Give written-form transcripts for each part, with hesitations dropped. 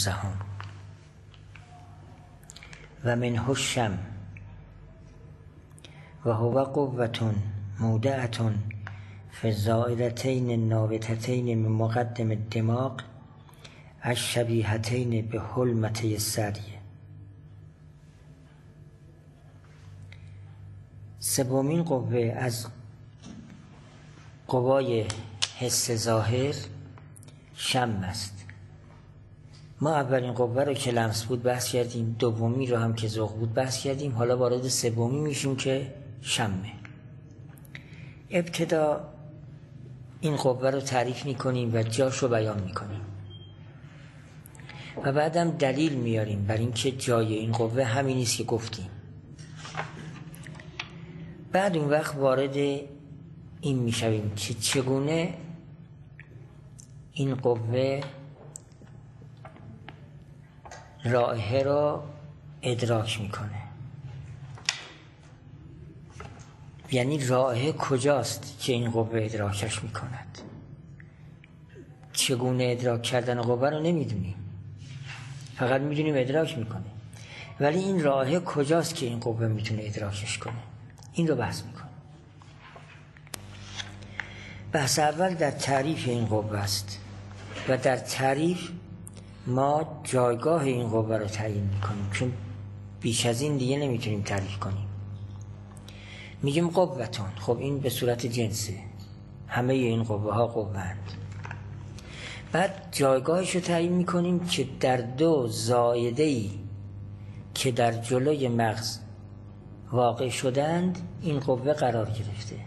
16 و منه الشم و هو قوة مودعة فی الزائدتین النابتتین من مقدم الدماغ الشبیهتین به حلمته الثدی. سومین قوه از قوای حس ظاهر شم است. ما اولین قوه رو که لمس بود بحث کردیم، دومی رو هم که ذوق بود بحث کردیم، حالا وارد سومی میشیم که شمه. ابتدا این قوه رو تعریف میکنیم و جاش رو بیان میکنیم و بعدم دلیل میاریم بر اینکه جای این قوه همین نیست که گفتیم. بعد اون وقت وارد این میشویم که چگونه این قوه رائحه را ادراک میکنه، یعنی رائحه کجاست که این قوه ادراکش میکند. چگونه ادراک کردن قوه رو نمیدونیم، فقط میدونیم ادراک میکنه، ولی این رائحه کجاست که این قوه میتونه ادراکش کنه، این رو بحث میکنه. بحث اول در تعریف این قوه است و در تعریف ما جایگاه این قوه رو تعیین میکنیم، چون بیش از این دیگه نمیتونیم تعریف کنیم. میگیم قوتون، خب این به صورت جنسه، همه این قوه ها قوه اند. بعد جایگاهش رو تعیین میکنیم که در دو زائده‌ای که در جلوی مغز واقع شدند این قوه قرار گرفته.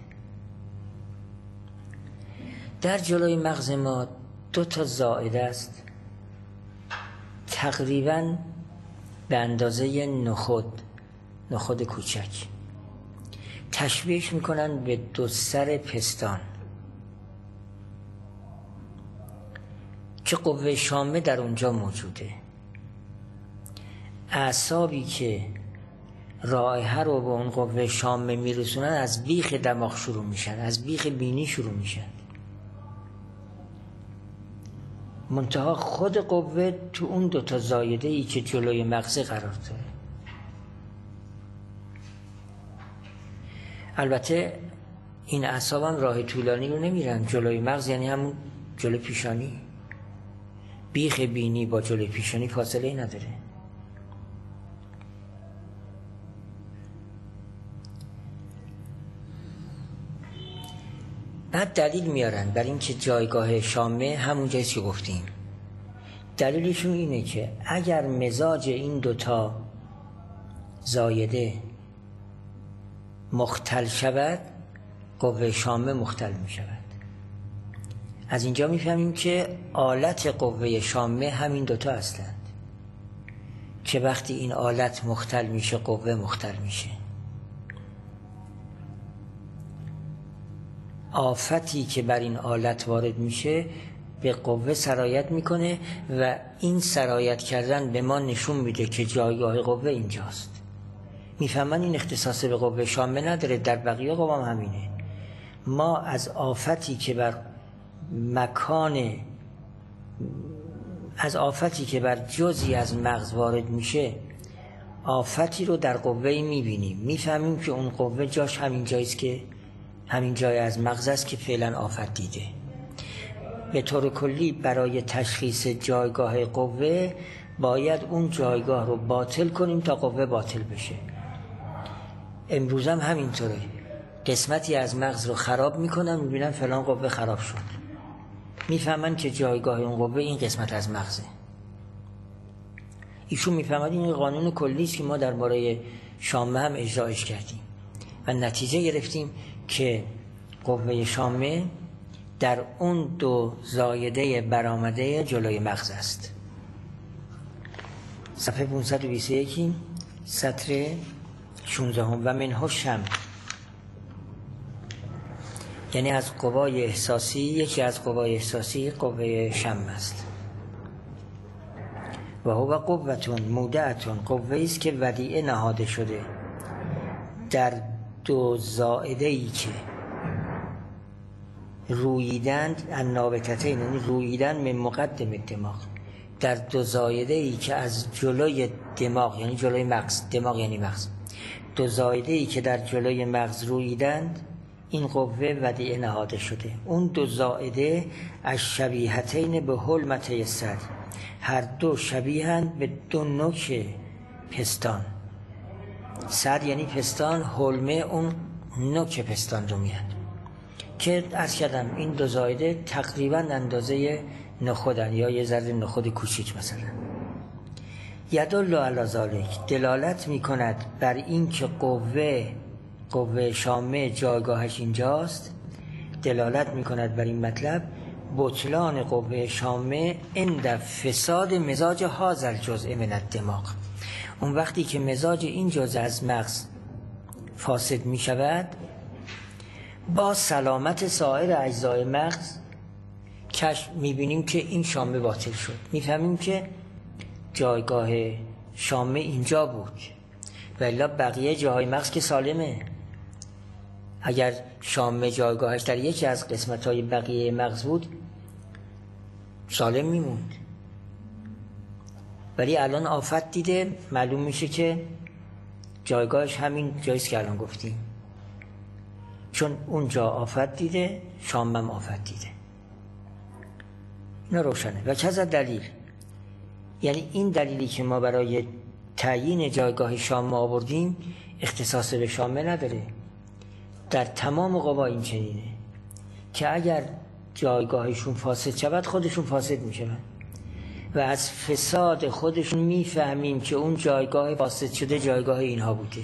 در جلوی مغز ما دو تا زائده است تقریباً به اندازه نخود کوچک، تشبیهش میکنن به دو سر پستان که قوه شامه در اونجا موجوده. اعصابی که رائحه رو به اون قوه شامه میرسونن از بیخ دماغ شروع میشن، از بیخ بینی شروع میشن، منتها خود قوه تو اون دوتا زایده ای که جلوی مغز قرار داره. البته این اعصاب هم راه طولانی رو نمیرن جلوی مغز، یعنی همون جلوی پیشانی. بیخ بینی با جلوی پیشانی فاصله ای نداره. بعد دلیل میارن بر این که جایگاه شامه همون جاییست که گفتیم. دلیلشون اینه که اگر مزاج این دوتا زایده مختل شود قوه شامه مختل می شود. از اینجا میفهمیم که آلت قوه شامه همین دوتا هستند که وقتی این آلت مختل میشه قوه مختل میشه. آفتی که بر این آلت وارد میشه به قوه سرایت میکنه و این سرایت کردن به ما نشون میده که جایگاه قوه اینجاست. میفهمن این اختصاص به قوه شامه نداره، در بقیه قوه هم همینه. ما از آفتی که بر جزئی از مغز وارد میشه آفتی رو در قوه میبینیم، میفهمیم که اون قوه جاش همین جاییست که همین جای از مغز است که فعلا آفت دیده. به طور کلی برای تشخیص جایگاه قوه باید اون جایگاه رو باطل کنیم تا قوه باطل بشه. امروز هم همینطوره، قسمتی از مغز رو خراب میکنن، میبینن فلان قوه خراب شد، میفهمن که جایگاه اون قوه این قسمت از مغزه. ایشون میفهمن این قانون کلی است که ما درباره شامه هم اجراش کردیم و نتیجه گرفتیم که قوه شامه در اون دو زایده برآمده جلوی مغز است. صفحه 521 سطر 16 و منه الشم، یعنی از قوای احساسی یکی از قوای احساسی قوه شم است. و هو قوة مودعة، قوه است که ودیعه نهاده شده در دو زائده ای که رویدند النابتتین، یعنی رویدن من مقدم دماغ، در دو زایده ای که از جلوی دماغ یعنی جلوی مغز، دماغ یعنی مغز، دو زایده ای که در جلوی مغز رویدند این قوه ودیعه نهاده شده. اون دو زائده از شبیهتین به حلمته صدر، هر دو شبیهند به دو نوک پستان. صدر یعنی پستان، حلمه اون نوک پستان رو میاد که عرض کردم این دو زائده تقریبا اندازه نخودن یا یه ذره نخود کوچیک مثلا. یدل علی ذلک، دلالت میکند بر این که قوه شامه جایگاهش اینجاست، دلالت میکند بر این مطلب بطلان قوه شامه عند فساد مزاج هذا الجزء من الدماغ. اون وقتی که مزاج این جزء از مغز فاسد میشود، با سلامت سایر اجزای مغز کشف میبینیم که این شامه باطل شد. میفهمیم که جایگاه شامه اینجا بود و الا بقیه جاهای مغز که سالمه. اگر شامه جایگاهش در یکی از قسمت‌های بقیه مغز بود سالم میموند، ولی الان آفت دیده، معلوم میشه که جایگاهش همین جاییست که الان گفتیم، چون اونجا آفت دیده شامم آفت دیده. اینا روشنه. و کذا دلیل، یعنی این دلیلی که ما برای تعیین جایگاه شامه آوردیم اختصاص به شامه نداره، در تمام قوا این چنینه که اگر جایگاهشون فاسد شود خودشون فاسد میشن و از فساد خودشون میفهمیم که اون جایگاه فاسد شده جایگاه اینها بوده.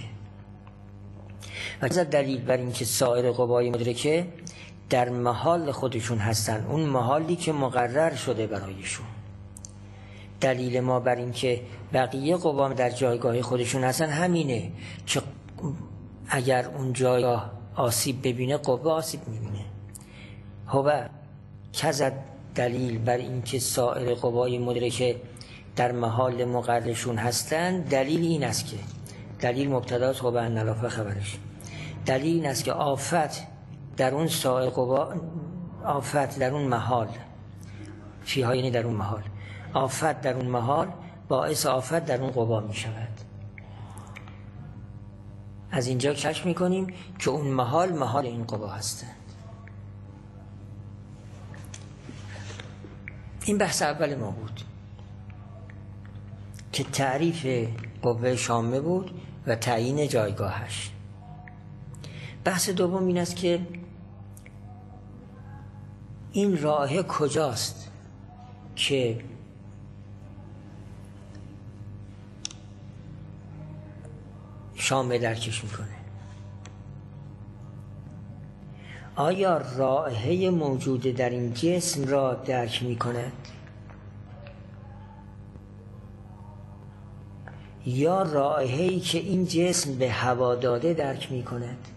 و کذا دلیل بر این که سایر قوای مدرکه در محال خودشون هستن، اون محالی که مقرر شده برایشون. دلیل ما بر این که بقیه قوا در جایگاه خودشون هستن همینه که اگر اون جایگاه آسیب ببینه قوه آسیب میبینه. هو کذا دلیل بر این که سایر قوای مدرکه در محال مقررشون هستن، دلیل این است که دلیل مبتداست هو ان الافه خبرش، دلیل این است که آفت در اون سایر قوا، آفت در اون محال، فیها یعنی در اون محال، آفت در اون محال باعث آفت در اون قوا می شود. از اینجا کشف می کنیم که اون محال این قوا هستند. این بحث اول ما بود که تعریف قوه شامه بود و تعیین جایگاهش. بحث دوم این است که این راه کجاست که شامه درکش میکنه. آیا رائحه موجوده در این جسم را درک میکند یا رائحه‌ای که این جسم به هوا داده درک میکند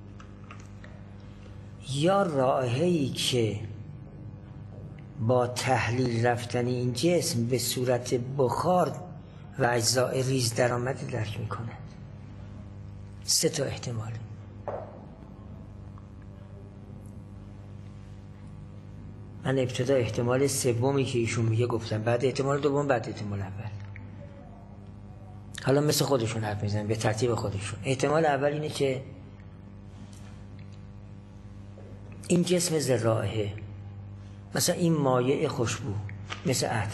یا رائحه‌ای که با تحلیل رفتن این جسم به صورت بخار و اجزاء ریز در آمده درک میکند؟ 3 تا احتمال. من ابتدا احتمال سومی که ایشون میگه گفتم، بعد احتمال دوم، بعد احتمال اول. حالا مثل خودشون حرف میزنن به ترتیب خودشون. احتمال اول اینه که این جسم ذرائه، مثلا این مایع خوشبو مثل عطر،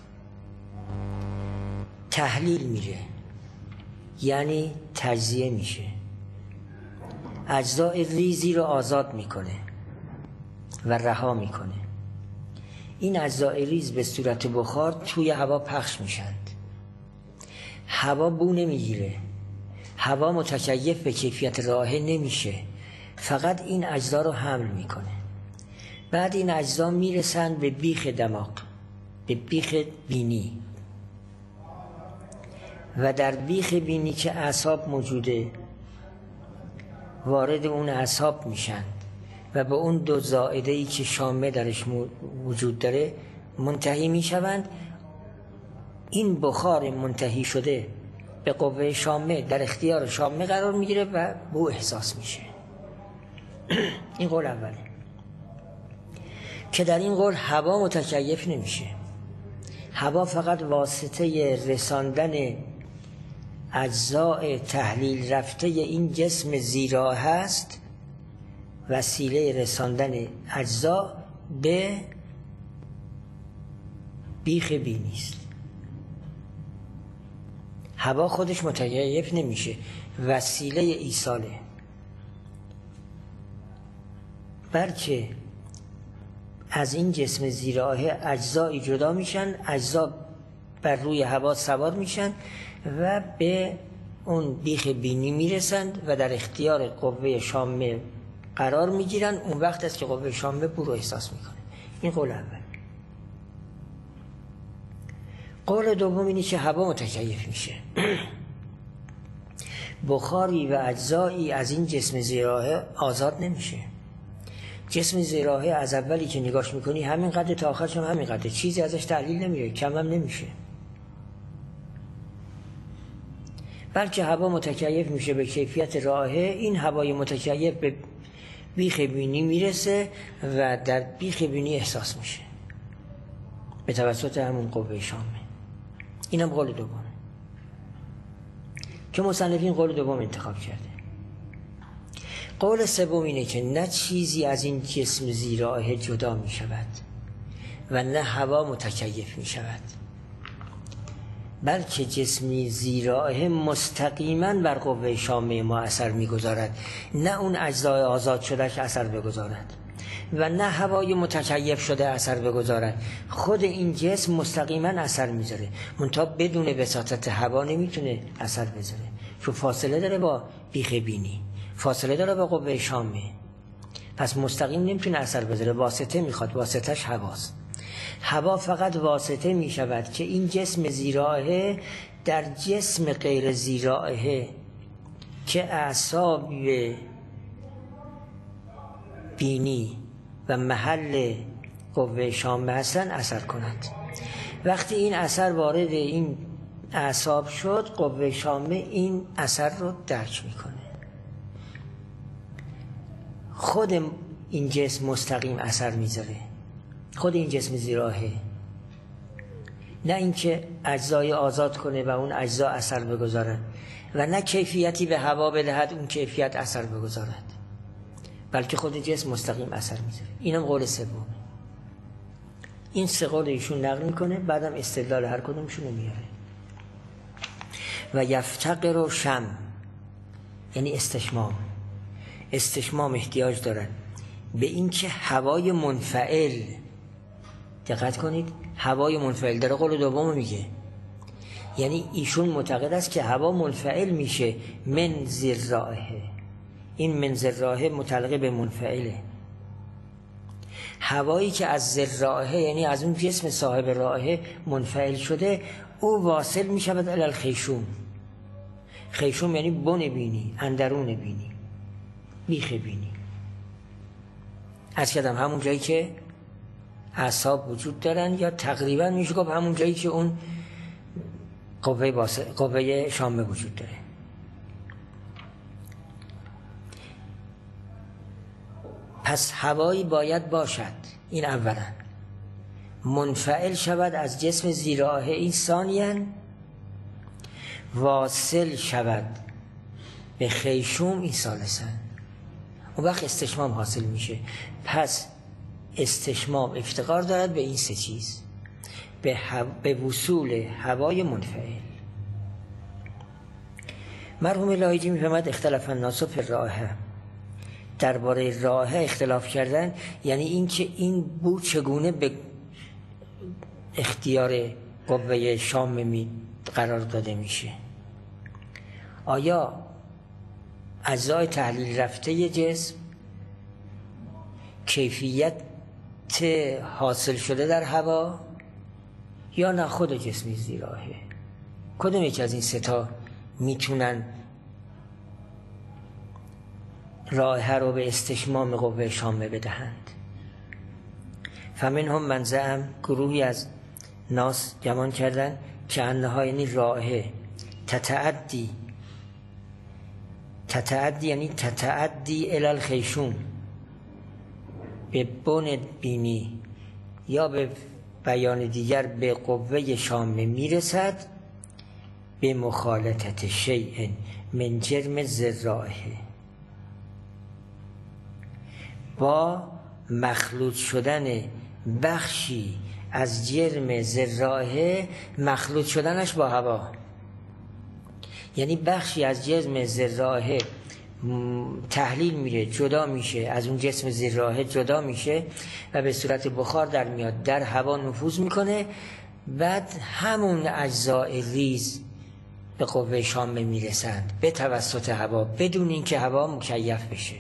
تحلیل میره، یعنی تجزیه میشه، اجزای ریزی رو آزاد میکنه و رها میکنه. این اجزای ریز به صورت بخار توی هوا پخش میشند. هوا بو نمیگیره، هوا متکیف به کیفیت رائحه نمیشه، فقط این اجزا رو حمل میکنه. بعد این اجزا میرسن به بیخ دماغ، به بیخ بینی، و در بیخ بینی که اعصاب موجوده وارد اون اعصاب میشن و به اون دو زائده‌ای که شامه درش وجود داره منتهی میشوند. این بخار منتهی شده به قوه شامه در اختیار شامه قرار میگیره و بو احساس میشه. این قول اوله که در این قول هوا متکیف نمیشه. هوا فقط واسطه رساندن اجزاء تحلیل رفته این جسم زیراه هست، وسیله رساندن اجزا به بیخ بینی است. هوا خودش متکیف نمیشه، وسیله ایصاله، بلکه از این جسم زیراه اجزایی جدا میشن، اجزا بر روی هوا سوار میشن و به اون بیخ بینی میرسند و در اختیار قوه شامه قرار میگیرن. اون وقت است که قوه شامه بو رو احساس میکنه. این قول اول. قول دوم اینه که هوا متکیف میشه. بخاری و اجزایی از این جسم زیراهه آزاد نمیشه. جسم زیراهه از اولی که نگاش میکنی همین قدر تا آخرش هم همین قدر، چیزی ازش تحلیل نمیره، کم هم نمیشه. بلکه هوا متکیف میشه به کیفیت راهه. این هوای متکیف به بیخ بینی میرسه و در بیخ بینی احساس میشه به توسط همون قوه شامه. اینم قول دوم که مصنفین قول دوم انتخاب کرده. قول سوم اینه که نه چیزی از این جسم زیراهه جدا می شود و نه هوا متکیف می شود، بلکه جسمی زیراهه مستقیما بر قوه شامه ما اثر می گذارد، نه اون اجزای آزاد شده که اثر بگذارد و نه هوای متکیف شده اثر بگذارد. خود این جسم مستقیما اثر میذاره، منتها بدون وساطت هوا نمیتونه اثر بذاره، چون فاصله داره با بیخ بینی، فاصله داره با قوه شامه، پس مستقیم نمیتونه اثر بذاره، واسطه میخواد، واسطش هواست. هوا فقط واسطه میشود که این جسم زیراهه در جسم غیر زیراهه که اعصاب بینی و محل قوه شامه هستن اثر کند. وقتی این اثر وارد این اعصاب شد، قوه شامه این اثر رو درک میکنه. خود این جسم مستقیم اثر میذاره، خود این جسم زیراهه، نه اینکه اجزای آزاد کنه و اون اجزا اثر بگذارن و نه کیفیتی به هوا بدهد اون کیفیت اثر بگذارد، بلکه خود جسم مستقیم اثر میذاره. اینم قول سوم. این سه قول ایشون نقل میکنه، بعدم استدلال هر کدومشون رو میاره. و یفتقر شم یعنی استشمام احتیاج دارن به این که هوای منفعل، دقت کنید هوای منفعل داره قول دوم میگه، یعنی ایشون معتقد است که هوا منفعل میشه من زیر رائحه. این من زیر رائحه متعلق به منفعله. هوایی که از زیر رائحه یعنی از اون جسم صاحب رائحه منفعل شده، او واصل میشود الی الخیشوم. خیشوم یعنی بن بینی، اندرون بینی، بیخ بینی. از کدام همون جایی که اعصاب وجود دارن، یا تقریبا میشه گفت همون جایی که اون قوه شامه وجود داره. پس هوایی باید باشد، این اولا منفعل شود از جسم زیراهه، این ثانیاً واصل شود به خیشوم، این ثالثاً. اون وقت استشمام حاصل میشه. پس استشمام افتقار دارد به این سه چیز، به وصول هوای منفعل. مرحوم لاهیجی میفهمد اختلاف الناس فی الرائحه، درباره رائحه اختلاف کردن یعنی این که این بو چگونه به اختیار قوه شامه قرار داده میشه. آیا اجزای تحلیل رفته جسم کیفیت حاصل شده در هوا، یا نه خود جسمی زیراهه؟ کدوم یکی از این سه تا میتونن رائحه رو به استشمام قوه شامه بدهند؟ فمنهم من زعم، گروهی از ناس گمان کردن که انها یعنی رائحه تتعدی یعنی تتعدی الی الخیشوم، به بن بینی یا به بیان دیگر به قوه شامه میرسد به مخالطت شیء من جرم ذرائه، با مخلوط شدن بخشی از جرم ذرائه، مخلوط شدنش با هوا، یعنی بخشی از جسم ذرائه تحلیل میره، جدا میشه از اون جسم ذرائه، جدا میشه و به صورت بخار در میاد، در هوا نفوذ میکنه، بعد همون اجزاء ریز به قوه شامه میرسند به توسط هوا، بدون اینکه هوا مکیف بشه.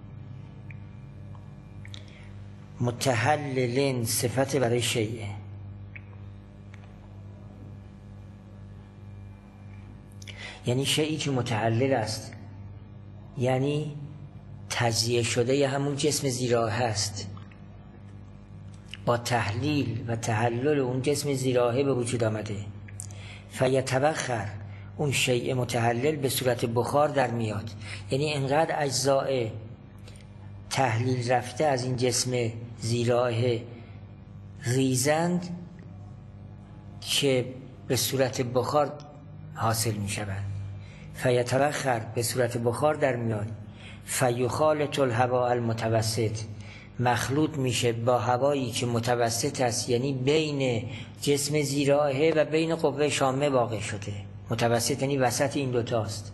متحللن صفت برای شیء، یعنی شیئی که متحلل است، یعنی تجزیه شده ی همون جسم زیراحه است، با تحلیل و تحلل اون جسم زیراحه به وجود آمده. فیتبخر، اون شیء متحلل به صورت بخار در میاد، یعنی انقدر اجزاء تحلیل رفته از این جسم زیراحه ریزند که به صورت بخار حاصل می شوند. فیتبخر، به صورت بخار در میاد. فیخالط الهواء المتوسط، مخلوط میشه با هوایی که متوسط است، یعنی بین جسم زیراحه و بین قوه شامه واقع شده. متوسط یعنی وسط این دوتاست.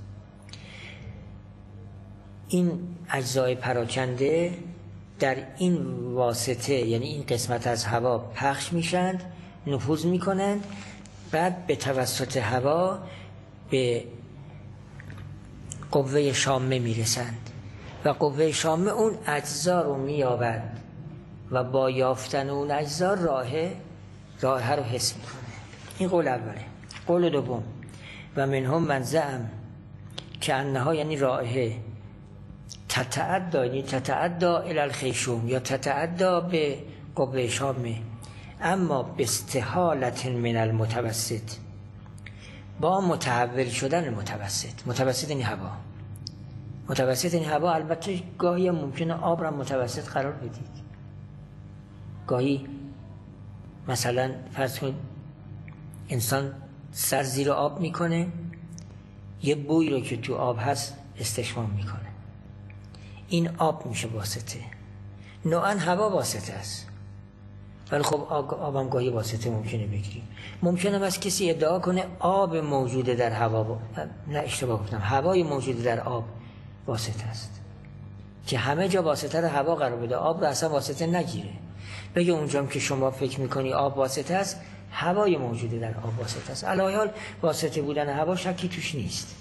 این اجزای پراکنده در این واسطه، یعنی این قسمت از هوا پخش میشند، نفوذ میکنند، بعد به توسط هوا به قوه شامه میرسند و قوه شامه اون اجزا رو مییابد و با یافتن اون اجزا راه رو حس میکنه. این قول اوله. قول دوم، و منهم من زعم که انها، یعنی رائحه، تتعدا الی الخیشوم، یا تتعدا به قوه شامه، اما به استحالت من المتوسط، با متحول شدن متوسط یعنی هوا. متوسط یعنی هوا. البته گاهی ممکنه آب را متوسط قرار بدید، گاهی مثلا فرض کنید انسان سر زیر آب میکنه، یه بوی رو که تو آب هست استشمام میکنه، این آب میشه واسطه. نوعا هوا واسطه است، ولی خب آبم گاهی واسطه ممکنه بگیریم. ممکنه بس کسی ادعا کنه آب موجود در هوا نه، اشتباه گفتم، هوای موجود در آب واسطه است، که همه جا واسطه رو هوا قرار بده، آب رو اصلا واسطه نگیره. بگه اونجام که شما فکر میکنی آب واسطه است، هوای موجود در آب واسطه است. علی حال واسطه بودن هوا شکی توش نیست.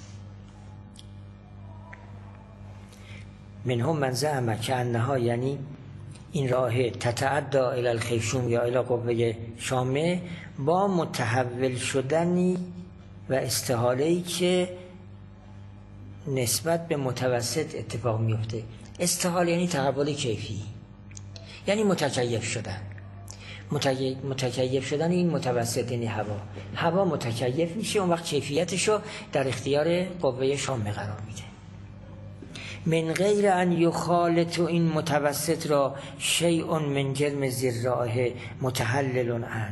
منهم من زعم که انها، یعنی این راه تتعدا الی الخیشوم یا الی قوه شامه، با متحول شدنی و استحاله‌ای که نسبت به متوسط اتفاق میفته. استحاله یعنی تحول کیفی، یعنی متکیف شدن. متکیف شدن این متوسط یعنی هوا متکیف میشه، اون وقت کیفیتشو در اختیار قوه شامه قرار میده. من غیر ان یخالط، این متوسط را شیء من جرم ذرائه متحلل عنه،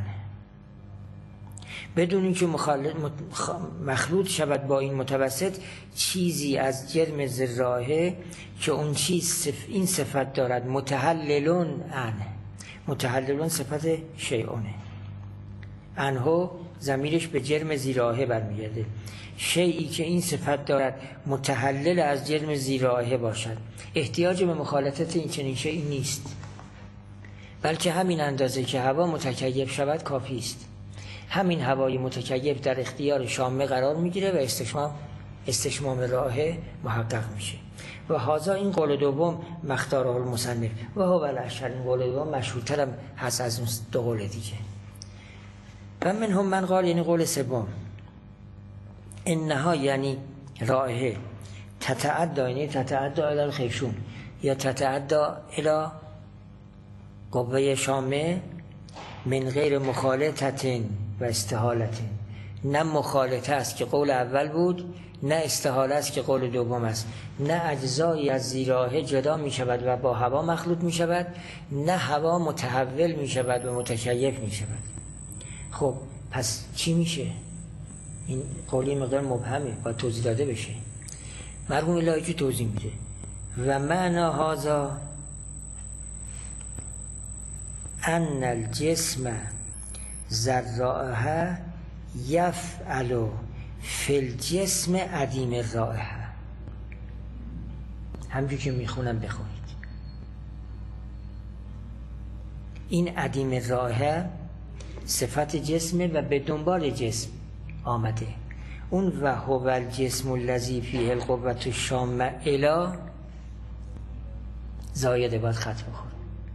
بدون اینکه مخلوط شود با این متوسط چیزی از جرم ذرائه که اون چیز این صفت دارد، متحلل عنه. متحلل صفت شیءونه، عنه ضمیرش به جرم ذرائه برمیگرده. شیئی که این صفت دارد متحلل از جرم ذرائه باشد، احتیاج به مخالطت این چنین شیئی نیست، بلکه همین اندازه که هوا متکیف شود کافی است. همین هوای متکیف در اختیار شامه قرار میگیره و استشمام راهه محقق میشه. و هذا، این قول دوم، مختاره المصنف و هو الاشهر، این قول دوم مشهورتر هم هست از اون دو قول دیگه. و منهم من قال، یعنی قول سوم، انها، یعنی رائحه، تتعدا، یعنی تتعدا الی الخیشوم یا تتعدا الی قوه شامه، من غیر مخالطت و استحالت، نه مخالطه است که قول اول بود، نه استحاله است که قول دوم است، نه اجزایی از زیراهه جدا می شود و با هوا مخلوط می شود، نه هوا متحول می شود و متکیف می شود. خب پس چی میشه؟ این قولی مقدار مبهمه، باید توضیح داده بشه. مرحوم الهی توضیح میده و معنا هذا ان الجسم ذرائه یفعل فی الجسم عدیم الرائحه. همونجور که میخونم بخونید. این عدیم الرائحه صفت جسمه و به دنبال جسم آمده. اون و هو الجسم الذی فیه القوة الشامة الی زایده باید خط بخوره.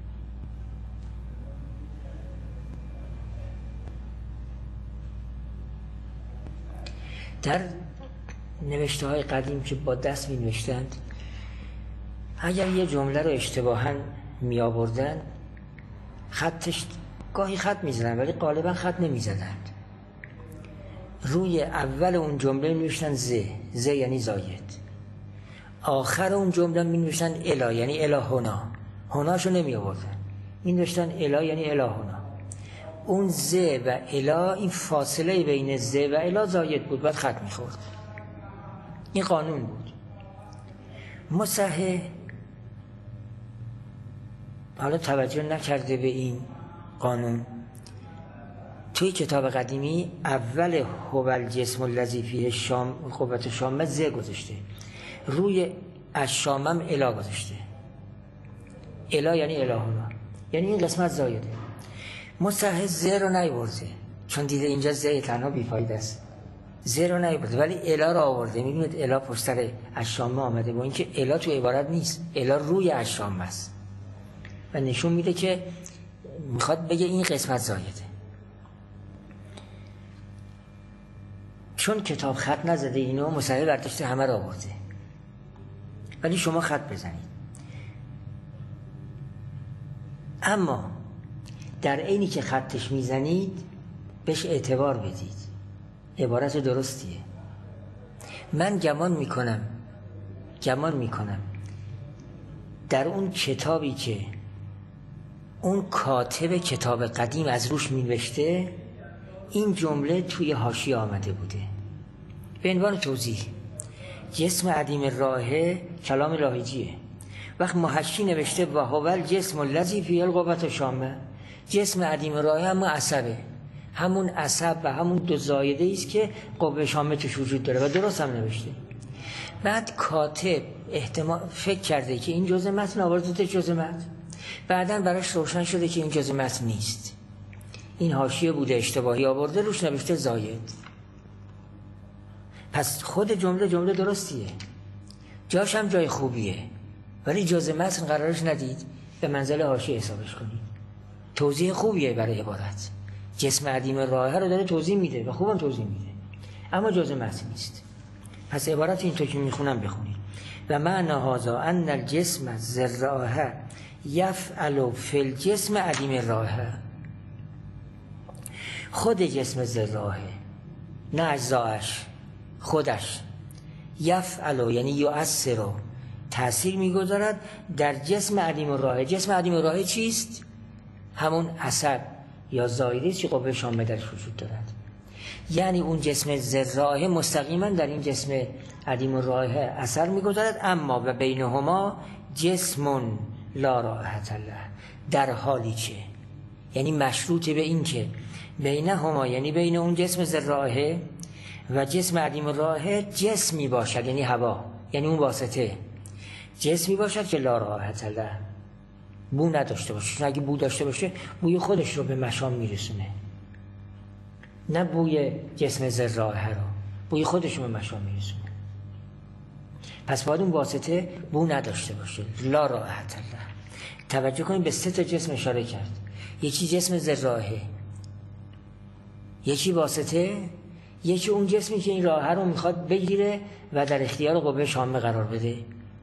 در نوشته های قدیم که با دست می نوشتند، اگر یه جمله رو اشتباهاً می آوردن، خطش گاهی خط می زدن ولی غالبا خط نمی زدند. روی اول اون جمله می نوشتن ز یعنی زاید، آخر اون جمله می نوشتن الا یعنی الهنا، هناشو نمی آوردن، می نوشتن الا یعنی الهنا. اون ز و الا، این فاصله بین ز و الا زاید بود، باید خط می خورد. این قانون بود. مصحح حالا توجه نکرده به این قانون. توی کتاب قدیمی اول هو الجسم الذی فیه قوة الشامة ز گذاشته، روی الشامم الا گذاشته. الا یعنی الهنا، یعنی این قسمت زایده. مصحح ز رو نیورده چون دیده اینجا ز تنها بیفایده است، ز رو نیورده ولی الا رو آورده. میبینید الا پشت سر الشامه آمده، با اینکه الا تو عبارت نیست، الا روی الشامه است و نشون میده که میخواد بگه این قسمت زایده. چون کتاب خط نزده اینو، مصحح برداشته همه رو آورده، ولی شما خط بزنید. اما در عینی که خطش میزنید بهش اعتبار بدید، عبارت درستیه. من گمان میکنم در اون کتابی که اون کاتب کتاب قدیم از روش مینوشته، این جمله توی حاشیه آمده بوده به عنوان توضیح. جسم عدیم الرائحه کلام لاهیجیه. وقت محشی نوشته و هو الجسم الذی فیه القوة الشامة، جسم عدیم الرائحه اما عصبه، همون عصب و همون دو زایده ایست که قوه شامه توش وجود داره و درست هم نوشته. بعد کاتب احتمال فکر کرده که این جزء متن آورده جزء متن، بعداً براش روشن شده که این جزء متن نیست، این حاشیه بوده اشتباهی آورده، روش نوشته زاید. پس خود جمله درستیه، جاش هم جای خوبیه، ولی جزء متن قرارش ندید، به منزل حاشیه حسابش کنید. توضیح خوبیه برای عبارت. جسم عدیم الرائحه رو داره توضیح میده و خوبم توضیح میده، اما جزء متن نیست. پس عبارت اینطور که میخونم بخونید. و معنا هذا ان الجسم ذرائه یفعل فی الجسم عدیم الرائحه. خود جسم ذرائه، نه اجزاش، خودش، یفعل یعنی یؤثر، تأثیر میگذارد در جسم عدیم الرائحه. جسم عدیم الرائحه چیست؟ همون عصب یا زایده که قوه شامه درش وجود دارد. یعنی اون جسم ذرائه مستقیما در این جسم عدیم الرائحه اثر میگذارد، اما و بینهما جسم لا رائحة له. در حالی که، یعنی مشروط به این که بینهما، یعنی بین اون جسم ذرائه و جسم عدیم الرائحه جسمی باشد، یعنی هوا، یعنی اون واسطه جسمی باشد که لا رائحة له، بو نداشته باشه. چون اگه بو داشته باشه بوی خودش رو به مشام میرسونه، نه بوی جسم ذرائه رو، بوی خودش رو به مشام میرسونه. پس باید اون واسطه بو نداشته باشه، لا رائحة له. توجه کنید به 3 تا جسم اشاره کرد، یکی جسم ذرائه، یکی واسطه، یکی اون جسمی که این رائحه رو میخواد بگیره و در اختیار قوه شامه قرار بده.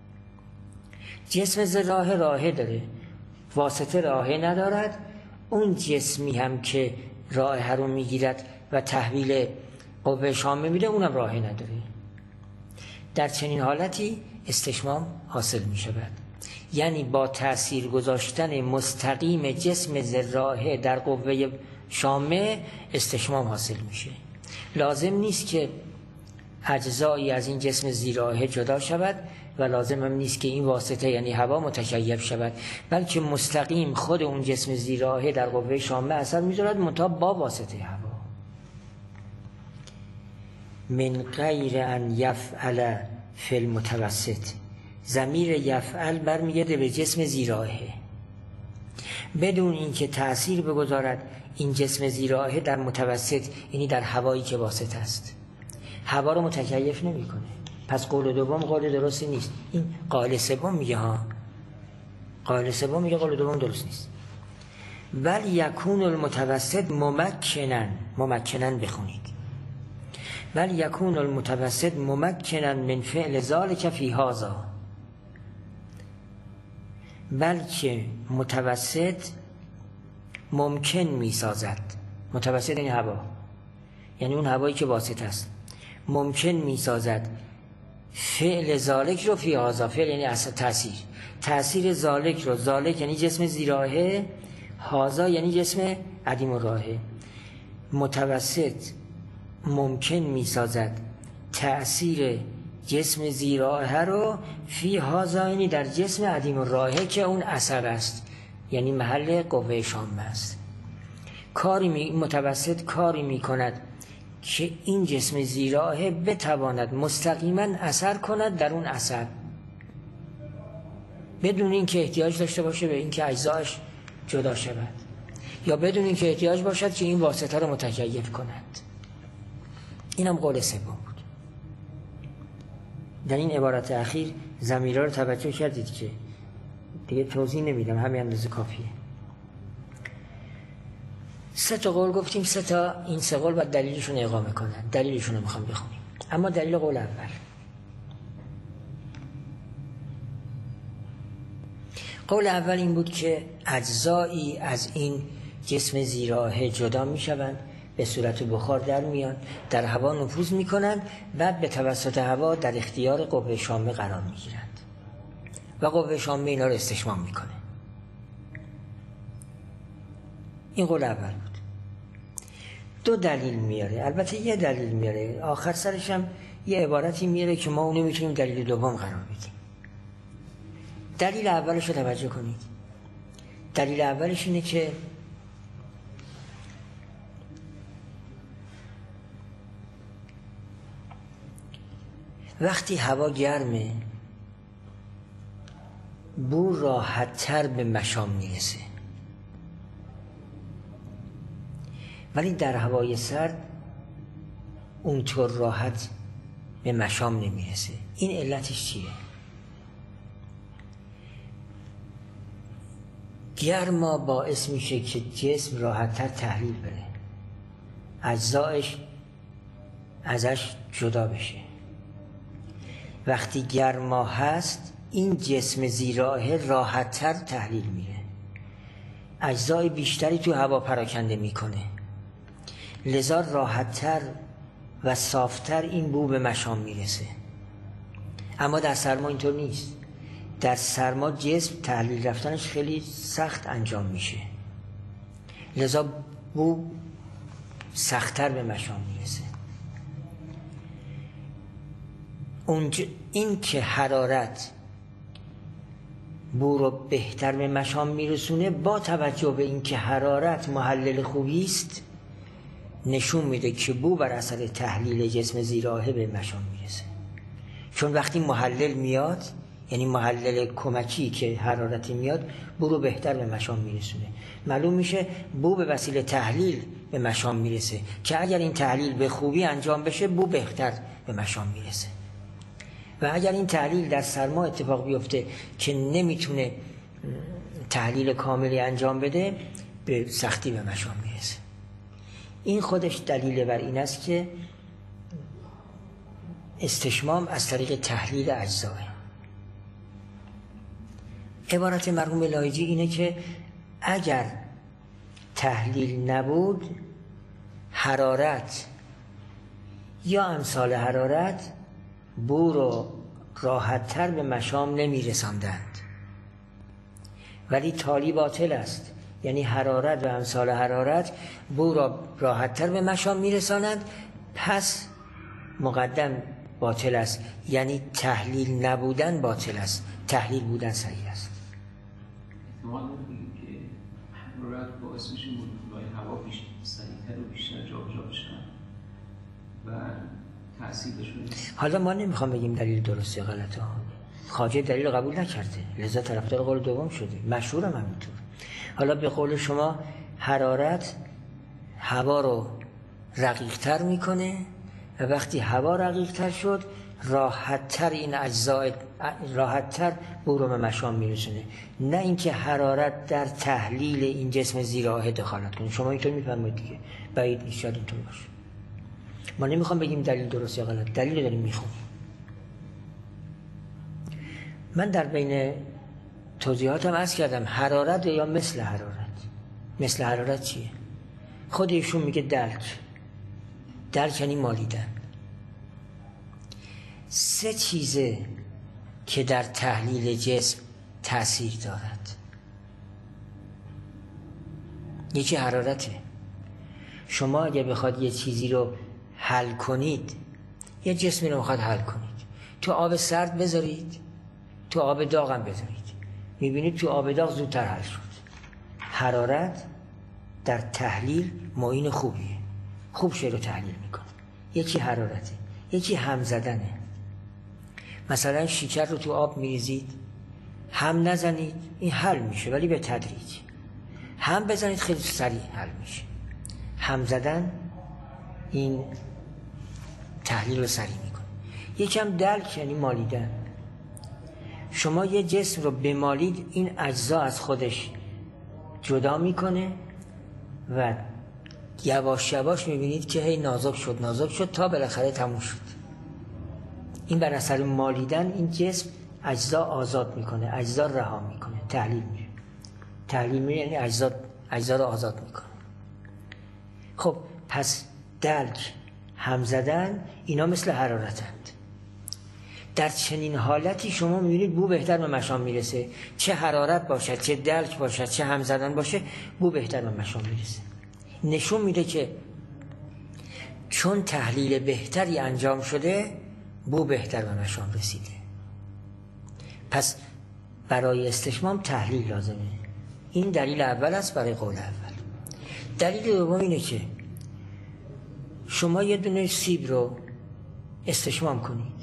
جسم ذرائه رائحه داره، واسطه رائحه ندارد. اون جسمی هم که رائحه رو میگیرد و تحویل قوه شامه میده، اونم راهی نداره. در چنین حالتی استشمام حاصل می شود. یعنی با تأثیر گذاشتن مستقیم جسم ذی در قوه شامه استشمام حاصل میشه. لازم نیست که اجزایی از این جسم ذی جدا شود و لازم هم نیست که این واسطه یعنی هوا متکیف شود، بلکه مستقیم خود اون جسم ذی در قوه شامه اثر میذارد، منتها با واسطه هوا. من غیر ان یفعل فی المتوسط، ضمیر یفعل برمیگرده به جسم ذی، بدون اینکه تأثیر بگذارد این جسم ذی در متوسط، یعنی در هوایی که واسط است. هوا رو متکیف نمیکنه. پس قول دوم قول درستی نیست. این قول سوم میگه قول سوم میگه قول دوم درست نیست. بل یکون المتوسط ممکنن بخونید. بل یکون المتوسط ممکنن من فعل ذلک فی هذا، بلکه متوسط ممکن میسازد. متوسط این هوا، یعنی اون هوایی که واسط است، ممکن میسازد فعل ذالک رو فی هذا. فعل یعنی اصل تأثیر ذالک رو، ذالک یعنی جسم ذی راهه، هذا یعنی جسم عدیم الراهه. متوسط ممکن میسازد تأثیر جسم ذی راهه رو فی هذا، یعنی در جسم عدیم الراهه که اون اثر است، یعنی محل قوه شامه است. متوسط کاری میکند که این جسم ذی راهه بتواند مستقیما اثر کند در اون اثر، بدون اینکه احتیاج داشته باشه به اینکه اجزاش جدا شود، یا بدون اینکه احتیاج باشد که این واسطه رو متکیف کند. اینم قول سوم بود. در این عبارت اخیر ضمیرها رو توجه کردید که دیگه توضیح نمیدم، همین اندازه کافیه. 3 تا قول گفتیم، 3 تا این 3 قول باید دلیلشون اقامه کنن. دلیلشون رو میخوام بخونیم. اما دلیل قول اول، قول اول این بود که اجزایی از این جسم ذی راهه جدا میشوند، به صورت بخار در میان، در هوا نفوذ میکنند، بعد به توسط هوا در اختیار قوه شامه قرار میگیرند و قوه شامه اینا رو استشمام میکنه. این قول اول بود. 2 دلیل میاره، البته یه دلیل میاره، آخر سرش هم یه عبارتی میاره که ما اونو میتونیم دلیل دوم قرار بدیم. دلیل اولش رو توجه کنید. دلیل اولش اینه که وقتی هوا گرمه بو راحت تر به مشام میرسه، ولی در هوای سرد اونطور راحت به مشام نمیرسه. این علتش چیه؟ گرما باعث میشه که جسم راحت تر تحلیل بره، اجزایش ازش جدا بشه. وقتی گرما هست این جسم ذی راهه راحت تر تحلیل میره، اجزای بیشتری تو هوا پراکنده میکنه، لذا راحت تر و صافتر این بو به مشام میرسه. اما در سرما اینطور نیست. در سرما جسم تحلیل رفتنش خیلی سخت انجام میشه، لذا بو سختتر به مشام میرسه. این که حرارت بو رو بهتر به مشام میرسونه، با توجه به این که حرارت محلل خوبی است، نشون میده که بو بر اثر تحلیل جسم ذی راهه به مشام میرسه. چون وقتی محلل میاد، یعنی محلل کمکی که حرارتی میاد، بو رو بهتر به مشام میرسونه. معلوم میشه بو به وسیله تحلیل به مشام میرسه که اگر این تحلیل به خوبی انجام بشه بو بهتر به مشام میرسه. و اگر این تحلیل در سرما اتفاق بیفته که نمیتونه تحلیل کاملی انجام بده، به سختی به مشام میرسه. این خودش دلیل بر این است که استشمام از طریق تحلیل اجزاه. عبارت مرحوم لایجی اینه که اگر تحلیل نبود، حرارت یا امثال حرارت بو رو راحت‌تر به مشام نمی‌رساندند، ولی تالی باطل است. یعنی حرارت و امثال حرارت بو را راحت‌تر به مشام می‌رسانند، پس مقدم باطل است. یعنی تحلیل نبودن باطل است، تحلیل بودن صحیح است. احتمال می‌کنیم که حرارت باعث میشه مولکول‌های هوا سریع‌تر و بیشتر جابجا بشن و تأثیر بشونه. حالا ما نمیخوام بگیم دلیل درست یا غلطه، خواجه دلیل قبول نکرده، لذا طرفدار قول دوم شده، مشهورم همینطور. حالا به قول شما حرارت هوا رو رقیق‌تر میکنه و وقتی هوا رقیق‌تر شد راحت‌تر این اجزا راحت‌تر بو رو به مشام میرسونه، نه اینکه حرارت در تحلیل این جسم زیرآهه دخالت کنه. شما اینطور میفرمایید دیگه، بعید نیست شاید اینطور باشه. ما نمیخوام بگیم دلیل درست یا غلط، دلیل داریم میخونیم. من در بین توضیحاتم عرض کردم حرارت یا مثل حرارت. مثل حرارت چیه؟ خود ایشون میگه درک یعنی مالیدن. سه چیزه که در تحلیل جسم تأثیر دارد. یکی حرارته. شما اگه بخواد یه چیزی رو حل کنید، یه جسمی رو میخواد حل کنید، تو آب سرد بذارید، تو آب داغ هم بذارید، میبینید تو آب داغ زودتر حل شد. حرارت در تحلیل معین خوبیه، خوب شی رو تحلیل میکنه. یکی حرارته، یکی هم زدنه. مثلا شکر رو تو آب میریزید، هم نزنید این حل میشه ولی به تدریج، هم بزنید خیلی سریع حل میشه. هم زدن این تحلیل رو سریع میکنه. یکم دلک یعنی مالیدن. شما یه جسم رو بمالید، این اجزا از خودش جدا میکنه و یواش یواش میبینید که هی نازک شد تا بالاخره تموم شد. این بر اثر مالیدن این جسم اجزا آزاد میکنه، اجزا رها میکنه، تحلیل میشه. تحلیل میشه یعنی اجزا رو آزاد میکنه. خب پس دلک، هم زدن، اینا مثل حرارتند. در چنین حالتی شما میبینید بو بهتر به مشام میرسه. چه حرارت باشد، چه دلک باشد، چه هم زدن باشه، بو بهتر به مشام میرسه. نشون میده که چون تحلیل بهتری انجام شده بو بهتر به مشام رسیده. پس برای استشمام تحلیل لازمه. این دلیل اول است برای قول اول. دلیل دوم اینه که شما یه دونه سیب رو استشمام کنید،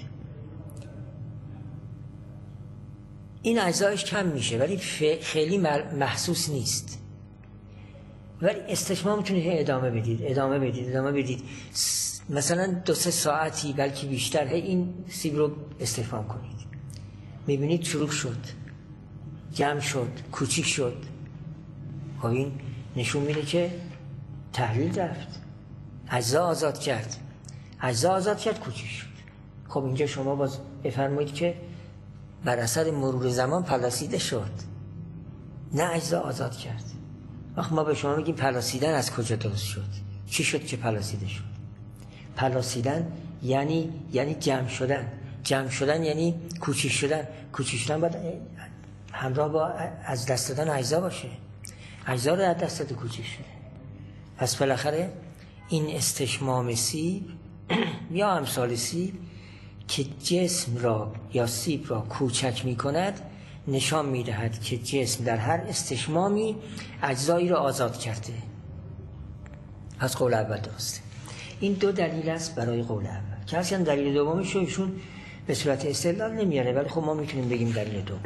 این اجزایش کم میشه ولی خیلی محسوس نیست، ولی استشمام میتونید ادامه بدید مثلا 2-3 ساعتی بلکه بیشتر این سیب رو استشمام کنید. میبینید چروک شد، جمع شد، کوچیک شد. خب این نشون میده که تحلیل رفت، اجزا آزاد کرد، کوچیک شد. خب اینجا شما باز بفرمایید که بر اثر مرور زمان پلاسیده شد، نه اجزا آزاد کرد. وقت ما به شما میگیم پلاسیدن از کجا درست شد؟ چی شد که پلاسیده شد؟ پلاسیدن یعنی جمع شدن یعنی کوچیک شدن باید همراه با از دست دادن اجزا باشه. اجزا رو از دست داده کوچیک شده. پس بالاخره این استشمام سیب یا امثال سیب که جسم را یا سیب را کوچک می کند نشان می دهد که جسم در هر استشمامی اجزایی را آزاد کرده. از قول اول درسته. این 2 دلیل است برای قول اول که اصلا دلیل دومش رو ایشون به صورت استدلال نمیاره، ولی خب ما میتونیم بگیم دلیل دوم.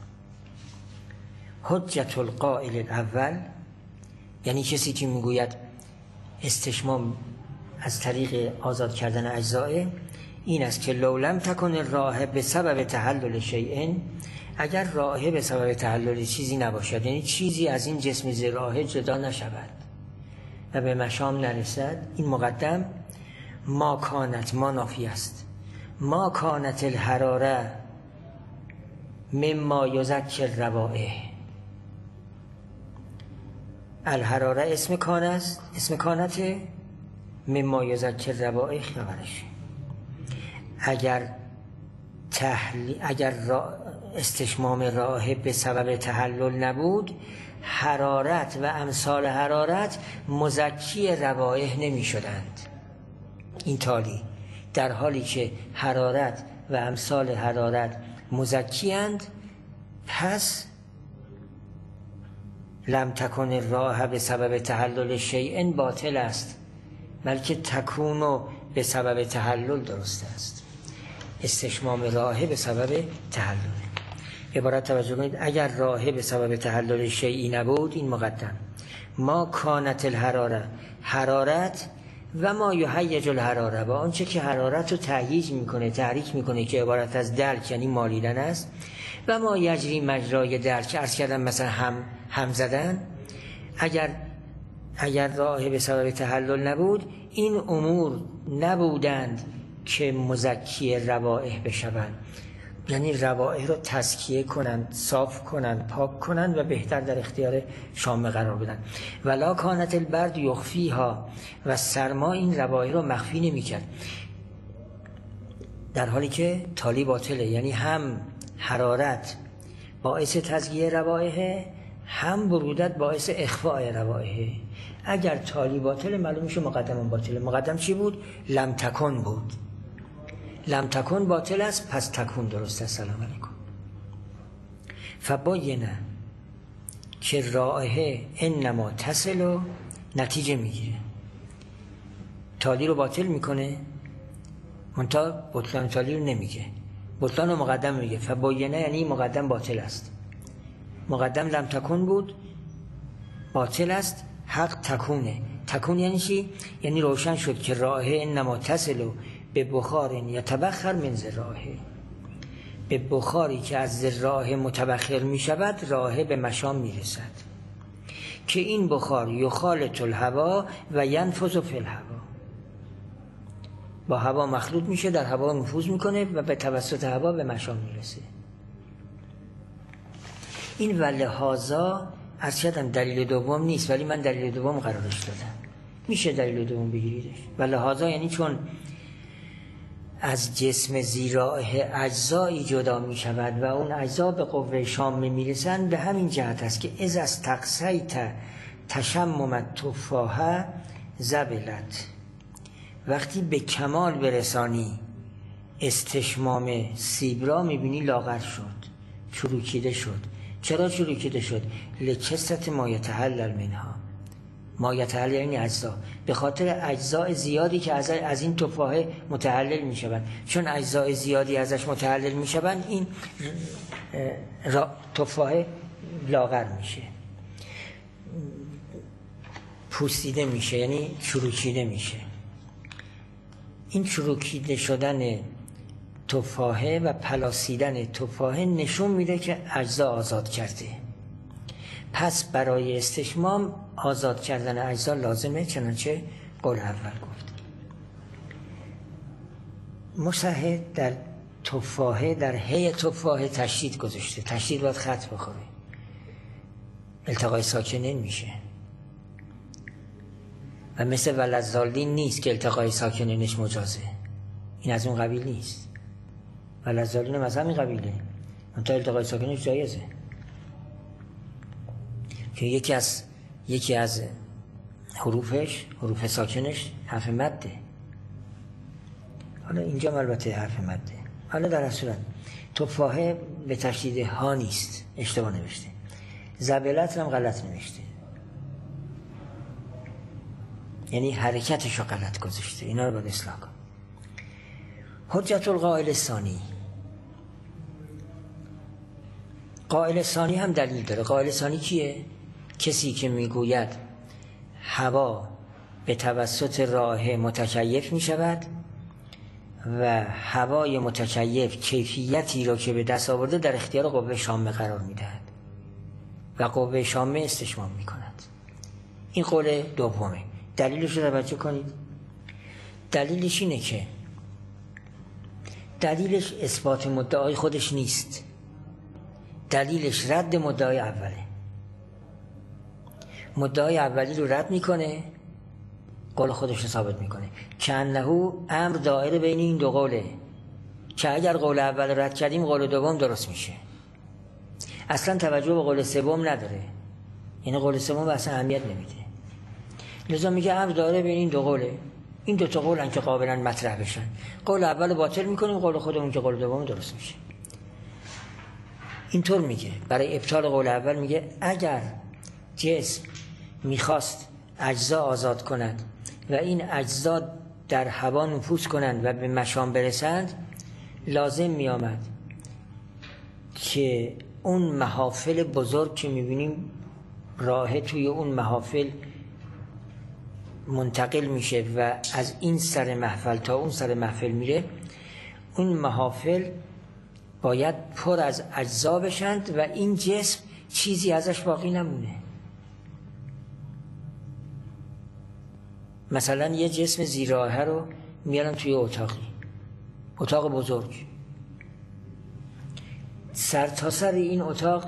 حجت القائل الاول یعنی کسی که میگوید استشمام از طریق آزاد کردن اجزای این است که لو لم تکن راه به سبب تحلل شیء، اگر راه به سبب تحلل چیزی نباشد، یعنی چیزی از این جسم زیرآهه جدا نشود و به مشام نرسد، این مقدم ما کانت، ما نافی است، ما کانت الحراره مما یذکر روائح. الحراره اسم کان است، اسم کانته، مما یذکر روائح خبرشه. اگر استشمام رائحه به سبب تحلل نبود، حرارت و امثال حرارت مزکی روائح نمی شدند. این تالی در حالی که حرارت و امثال حرارت مزکی اند، پس لم تکن رائحه به سبب تحلل شیء باطل است، بلکه تکون به سبب تحلل درست است. استشمام رائحه به سبب تحلل. عبارت توجه کنید، اگر رائحه به سبب تحلل شیئی نبود، این مقدم، ما کانت الحراره، حرارت و ما یهیج الحراره، با آنچه که حرارت رو تهییج میکنه، تحریک میکنه، که عبارت از دلک یعنی مالیدن است، و ما یجری مجرای دلک، عرض کردم مثلا هم زدن. اگر رائحه به سبب تحلل نبود، این امور نبودند که مزکی روائح بشوند، یعنی روائح رو تزکیه کنند، صاف کنند، پاک کنند و بهتر در اختیار شامه قرار بدن. ولا کانت البرد یخفیها، و سرما این روائح رو مخفی نمی‌کرد، در حالی که تالی باطله، یعنی هم حرارت باعث تزکیه روائح، هم برودت باعث اخفاء روائح. اگر تالی باطله، معلوم میشه مقدم باطله. مقدم چی بود؟ لم تکن بود. لم تکن باطل است، پس تکون درست است. سلام علیکم. فباینه که رائحه انما تصل و نتیجه میگیره، تالی رو باطل میکنه، منتها بطلان تالی رو نمیگه، بطلان رو مقدم میگه. فباینه یعنی مقدم باطل است. مقدم لم تکن بود، باطل است، حق تکونه. تکون یعنی چی؟ یعنی روشن شد که رائحه انما تصل به بخار یتبخر من ذرائه، به بخاری که از ذرائه متبخر می شود، رائحه به مشام می رسد، که این بخار یخالط الهوا و ینفذ فی الهوا، با هوا مخلوط میشه، در هوا نفوذ میکنه و به توسط هوا به مشام میرسه. این ولهذا از شدم دلیل دوم نیست، ولی من دلیل دوم قرارش دادم، میشه دلیل دوم بگیریدش. ولهذا یعنی چون از جسم ذی-رائحه اجزایی جدا می شود و اون اجزا به قوه شامه می رسند، به همین جهت است که از استقصیت تشمم التفاحه زبلت، وقتی به کمال برسانی استشمام سیب را می بینی لاغر شد، چروکیده شد. چرا چروکیده شد؟ لکثرت ما یتحلل منها، ما یتحلل یعنی اجزا، به خاطر اجزای زیادی که از این تفاحه متحلل می شوند. چون اجزای زیادی ازش متحلل می شوند، این تفاحه لاغر میشه، پوسیده میشه، یعنی چروکیده میشه. این چروکیده شدن تفاحه و پلاسیدن تفاحه نشون میده که اجزا آزاد کرده. پس برای استشمام آزاد کردن اجزا لازمه، چنانچه قول اول گفت. مصحح در تفاحه، در هی تفاحه تشدید گذاشته، تشدید باید خط بخوره، التقای ساکنین میشه و مثل ولضالین نیست که التقای ساکنینش مجازه، این از اون قبیل نیست. ولضالین هم از همین قبیله، منتها التقای ساکنینش جایزه، که یکی از حروف ساکنش حرف مده. حالا اینجا البته حرف مده. حالا در اصل تفاحه به تشدید ها نیست، اشتباه نوشته. زبلت هم غلط نوشته، یعنی حرکتش رو غلط گذاشته. اینا رو باید اصلاح کن. حجت القائل ثانی، قائل ثانی هم دلیل داره. قائل ثانی کیه؟ کسی که میگوید هوا به توسط رائحه متکیف می شود و هوای متکیف کیفیتی را که به دست آورده در اختیار قوه شامه قرار می دهد و قوه شامه استشمام می کند. این قول دومه. دلیلش رو توجه کنید. دلیلش اینه که دلیلش اثبات مدعای خودش نیست، دلیلش رد مدعای اوله. مدعای اولی رو رد میکنه قول خودش رو ثابت میکنه که انه امر دایره بین این دو قوله، که اگر قول اول رد کردیم قول دوم درست میشه. اصلا توجه به قول سوم نداره، یعنی قول سوم اصلا اهمیت نمیده. لذا میگه امر دایره بین این دو قوله، این دو تا قولن که قابلن مطرح بشن. قول اول باطل میکنیم، قول خودمون که قول دوم درست میشه. اینطور میگه برای ابطال قول اول، میگه اگر جسم میخواست اجزا آزاد کند و این اجزا در هوا نفوذ کنند و به مشام برسند، لازم میآمد که اون محافل بزرگ که میبینیم راه توی اون محافل منتقل میشه و از این سر محفل تا اون سر محفل میره، اون محافل باید پر از اجزا بشند و این جسم چیزی ازش باقی نمونه. مثلا یه جسم زیراهه رو میارن توی اتاق بزرگ، سر تا سر این اتاق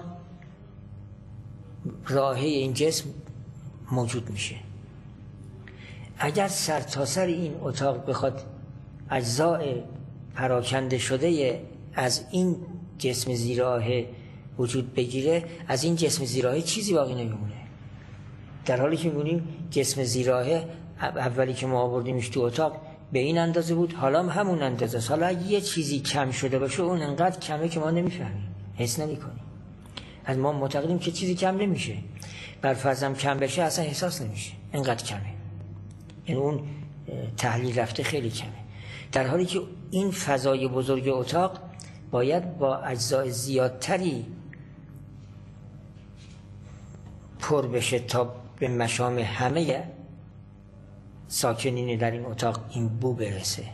راهه این جسم موجود میشه. اگر سر تا سر این اتاق بخواد اجزاء پراکنده شده از این جسم زیراهه وجود بگیره، از این جسم زیراهه چیزی باقی نمیمونه. در حالی که می‌بینیم جسم زیراهه اولی که ما آوردیمش تو اتاق به این اندازه بود، حالا هم همون اندازه است. حالا اگه یه چیزی کم شده باشه، اون انقدر کمه که ما نمیفهمیم، حس نمی‌کنیم. از ما معتقدیم که چیزی کم نمیشه، بر فرضم کم بشه اصلا احساس نمیشه، انقدر کمه، یعنی اون تحلیل رفته خیلی کمه. در حالی که این فضای بزرگ اتاق باید با اجزای زیادتری پر بشه تا به مشام همه ساکنین در این اتاق این بو برسه.